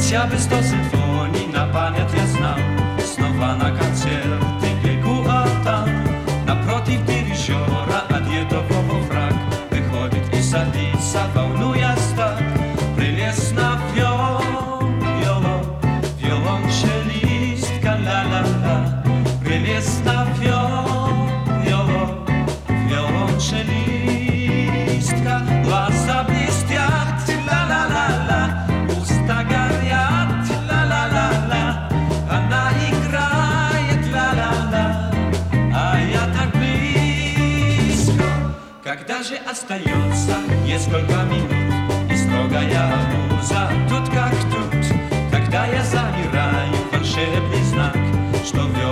Chciałby 100 symfonii na pamięć ja znam. Znowa na koncerty biegu, a tam naprotiv dyryżora, adietowo frak wychodzi i sadica, waunuje stak. Prelesna violonczelistka, la la la. Prelesna violonczelistka, глаза блестят, la la la la. Уста горят, la la la la. Она играет, la la la. А я так близко. Когда же остается несколько минут и строгая муза тут как тут, тогда я замираю, волшебный знак, что